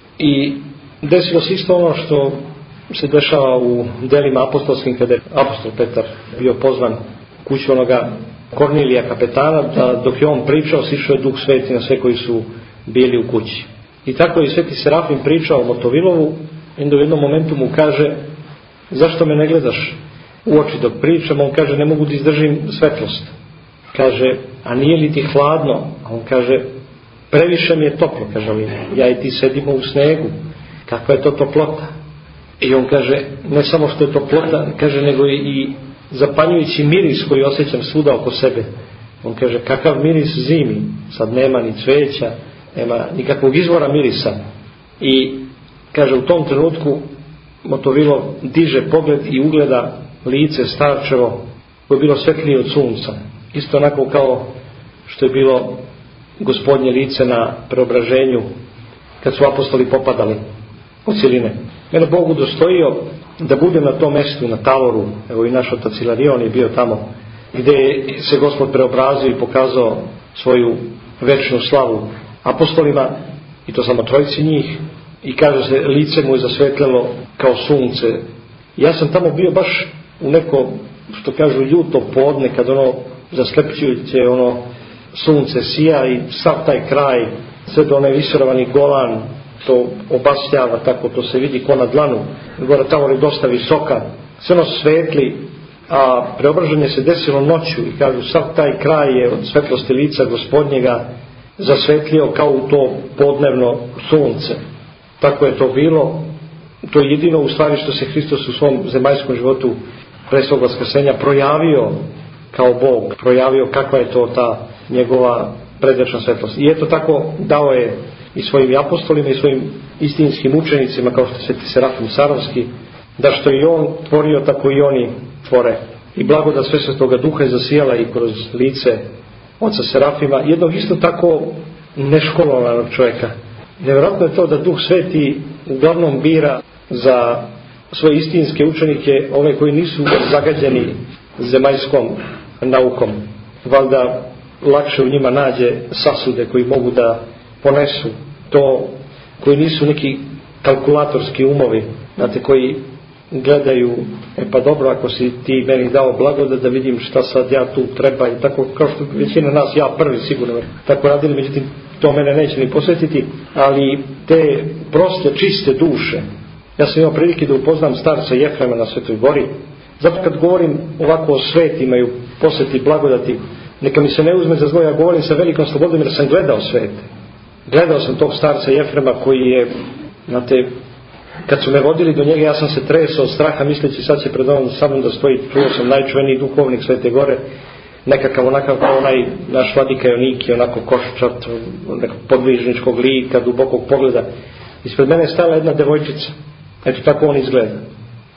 C: I desilo se isto ono što se dešava u delima apostolskim, kada je apostol Petar bio pozvan kuću onoga Kornilija kapetana, da dok je on pričao, sišao je Duh Sveti na sve koji su bili u kući. I tako je Sveti Serafim pričao Motovilovu, i u jednom momentu mu kaže: zašto me ne gledaš u oči dok pričam? On kaže: ne mogu da izdržim svetlost. Kaže: a nije li ti hladno? A on kaže: previše mi je toplo. Kaže: ja i ti sedimo u snegu, kakva je to toplota? I on kaže: ne samo što je toplota, kaže, nego i zapanjujući miris koji osjećam svuda oko sebe. On kaže: kakav miris zimi, sad nema ni cveća, nema nikakvog izvora mirisa. I kaže, u tom trenutku Motovilo diže pogled i ugleda lice starčevo koje je bilo svetlije od sunca, isto onako kao što je bilo Gospodnje lice na preobraženju kad su apostoli popadali od cijeline. Mene Bog udostojio da budem na tom mjestu, na Tavoru. Evo i naš otac Ilarion je bio tamo, gdje se Gospod preobrazio i pokazao svoju večnu slavu apostolima, i to samo trojici njih, i kaže se, lice mu je zasvetlelo kao sunce. Ja sam tamo bio baš u neko, što kažu, ljuto podne, kad ono zaslepljujuće ono sunce sija i sav taj kraj, sve do onaj visoravani Golan, to obasjava tako, to se vidi ko na dlanu. Gore tamo je dosta visoka, sve ono svetli, a preobraženje se desilo noću i kažu, sav taj kraj je od svetlosti lica Gospodnjega zasvetlio kao u to podnevno sunce. Tako je to bilo. To je jedino u stvari što se Hristos u svom zemaljskom životu pre svog vaskrsenja projavio kao Bog, projavio kakva je to ta njegova predvečna svetlost. I eto tako dao je i svojim apostolima i svojim istinskim učenicima, kao što je Sveti Serafim Sarovski, da što i on tvorio, tako i oni tvore. I blagodat Svetoga Duha je zasijala i kroz lice oca Serafima, jednog isto tako neškolovanog čovjeka. Nevjerojatno je to da Duh Sveti uglavnom bira za svoje istinske učenike ove koji nisu zagađeni zemaljskom naukom. Valjda lakše u njima nađe sasude koji mogu da ponesu to, koji nisu neki kalkulatorski umovi, znate, koji gledaju, e pa dobro, ako si ti meni dao blagodat da vidim šta sad ja tu treba, i tako kao što većina nas, ja prvi sigurno tako radili, međutim to mene neće ni posvetiti, ali te proste, čiste duše. Ja sam imao prilike da upoznam starca Jefrema na Svetoj Gori. Zato kad govorim ovako o svetima i posveti blagodati, neka mi se ne uzme za zlo, ja govorim sa velikom slobodom jer sam gledao svete. Gledao sam tog starca Jefrema koji je, znate, kad su me vodili do njega, ja sam se tresao od straha misleći sad će pred ovom samom da stoji, čuo sam najčuveniji duhovnik Svete Gore, nekakav onakav kao onaj naš vladika Joniki, onako koščat, nekog podvižničkog lika, dubokog pogleda. Ispred mene je stala jedna devojčica. Eto tako on izgleda.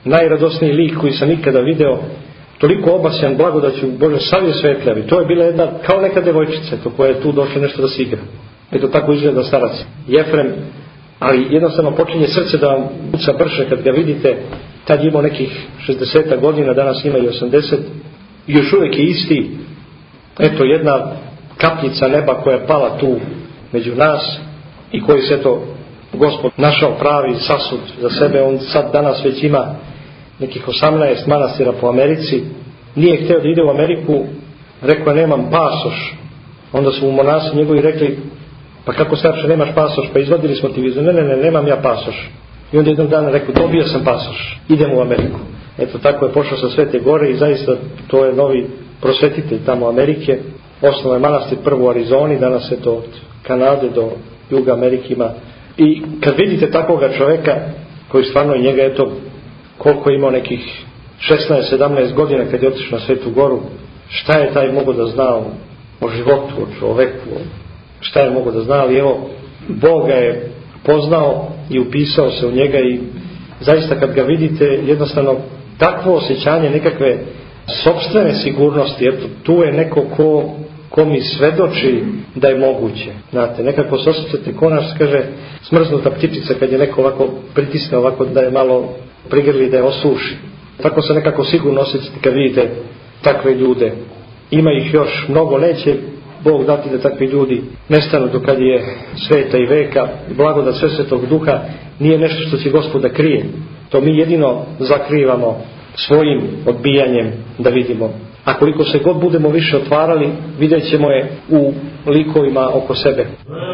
C: najradosniji lik koji sam nikada video, toliko obasjan blagodaću Bože, sav je svetljavi. To je bila jedna, kao neka devojčica to koja je tu došla nešto da se igra. Eto tako izgleda starac Jefrem, ali jednostavno počinje srce da vam kuca brže kad ga vidite. Tad je imao nekih šezdeset godina, danas ima i osamdeset, i još uvijek je isti. Eto jedna kapljica neba koja je pala tu među nas i koji se to Gospod našao pravi sasud za sebe. On sad danas već ima nekih osamnaest manastira po Americi. Nije htio da ide u Ameriku, rekao je nemam pasoš. Onda su mu monasi njegovi rekli, pa kako starče nemaš pasoš? Pa izvadili smo ti vizu. Ne, ne, ne, nemam ja pasoš. I onda jednog dana rekao, dobio sam pasoš, idem u Ameriku. Eto tako je pošao sa Svete Gore i zaista to je novi prosvetitelj tamo Amerike. Osnovno je manastir prvo u Arizoni, danas je to od Kanade do juga Amerike ima. I kad vidite takvoga čoveka koji stvarno njega, eto koliko je imao nekih šesnaest sedamnaest godina kad je otišao na Svetu Goru, šta je taj mogo da zna o životu, o čoveku, šta je mogo da zna, ali evo Bog ga je poznao i upisao se u njega i zaista kad ga vidite jednostavno takvo osjećanje nekakve sopstvene sigurnosti, eto tu je neko ko, ko mi svedoči da je moguće. Znate, nekako se osjećate ko naš, kaže, smrznuta ptičica kad je neko ovako pritisne ovako da je malo prigrli, da je osuši. Tako se nekako sigurno osjećate kad vidite takve ljude. Ima ih još mnogo, neće Bog dati da takvi ljudi nestanu do kad je sveta i veka. Blagodat Svetog Duha nije nešto što će Gospod da krije. To mi jedino zakrivamo svojim odbijanjem da vidimo. A koliko se god budemo više otvarali, vidjet ćemo je u likovima oko sebe.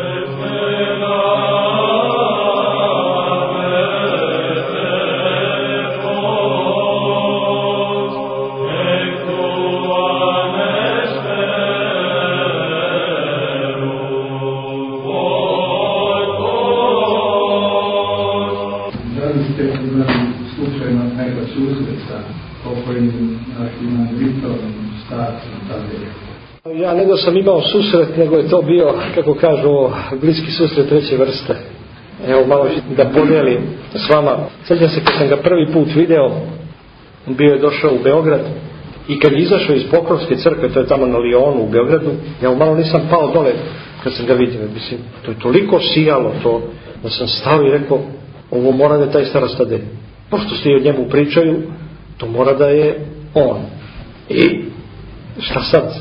C: Ja nego sam imao susret, nego je to bio, kako kažu, bliski susret treće vrste. Evo malo da podijelim s vama. Sjećam se kad sam ga prvi put video, bio je došao u Beograd i kad je izašao iz Pokrovske crkve, to je tamo na Lionu u Beogradu, ja malo nisam pao dole kad sam ga vidio. Mislim, to je toliko sijalo to da sam stao i rekao, ovo mora da je taj starac Tadej. Pošto svi o njemu pričaju, to mora da je on. I šta sad?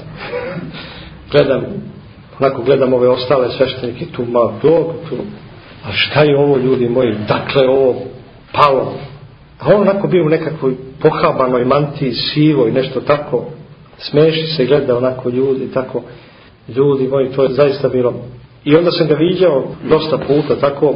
C: Gledam, onako gledam ove ostale sveštenike, tu malo dog, tu. A šta je ovo, ljudi moji? Dakle, ovo palo. A on onako bio u nekakvoj pohabanoj mantiji, sivoj, nešto tako. Smeši se, gleda onako ljudi, tako. Ljudi moji, to je zaista bilo. I onda sam ga viđao dosta puta, tako.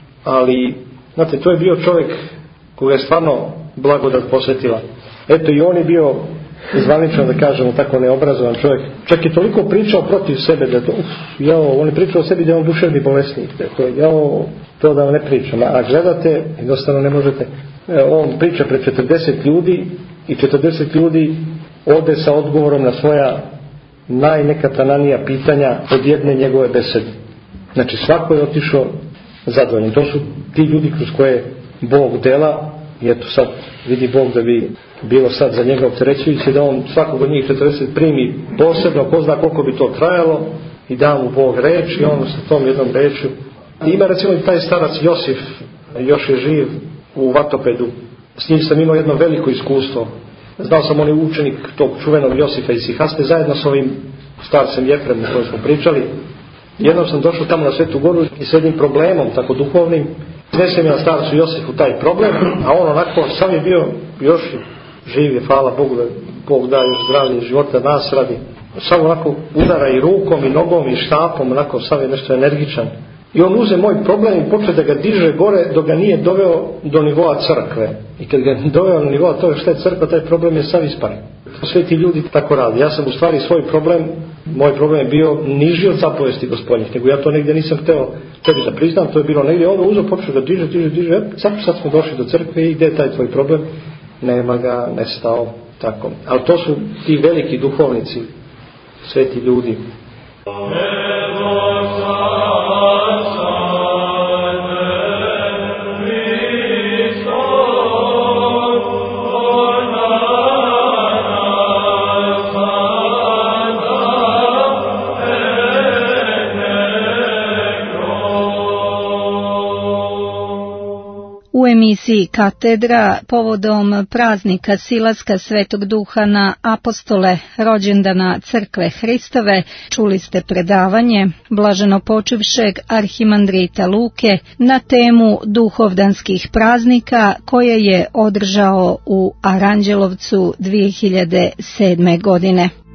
C: Ali, znate, to je bio čovjek koga je stvarno blagodat posvetila. Eto, i on je bio zvanično, da kažemo, tako neobrazovan čovjek. Čak je toliko pričao protiv sebe da to, uf, jao, on je pričao o sebi da je on duševni bolesnik. To, jao, to da vam ne pričam. A gledate, jednostavno ne možete. On priča pred četrdeset ljudi i četrdeset ljudi ode sa odgovorom na svoja najnekatananija pitanja od jedne njegove besede. Znači, svako je otišao zadovoljan. To su ti ljudi kroz koje Bog dela. I eto sad vidi Bog da bi bilo sad za njega opterećujuće da on svakog od njih četrdeset primi posebno, ko zna koliko bi to trajalo, i da mu Bog reč i on sa tom jednom rečju. I ima recimo i taj starac Josif, još je živ u Vatopedu. S njim sam imao jedno veliko iskustvo. Znao sam, on je učenik tog čuvenog Josifa iz Sihaste zajedno s ovim starcem Jefremom o kojem smo pričali. Jednom sam došao tamo na Svetu Goru i s jednim problemom, tako duhovnim, iznesem ja starcu Josifu taj problem, a on onako sam je bio još živ je, hvala Bogu da Bog daje zdravlje života nas radi. Samo onako udara i rukom i nogom i štapom, onako sam je nešto energičan. I on uze moj problem i počne da ga diže gore dok ga nije doveo do nivoa crkve. I kad ga doveo do nivoa toga što je crkva, taj problem je sav ispari. Sve ti ljudi tako radi. Ja sam u stvari svoj problem, moj problem je bio niži od zapovesti Gospodnjih, nego ja to negdje nisam hteo tebi da priznam, to je bilo negdje, ono uzo počeo da diže, diže, diže, sad, sad smo došli do crkve i gdje je taj tvoj problem? Nema ga, nestao, tako. Ali to su ti veliki duhovnici, sveti ljudi.
B: emisiji Katedra povodom praznika silaska Svetog Duha na apostole, rođendana Crkve Hristove, čuli ste predavanje blaženopočivšeg arhimandrita Luke na temu duhovdanskih praznika koje je održao u Aranđelovcu dvije hiljade sedme godine.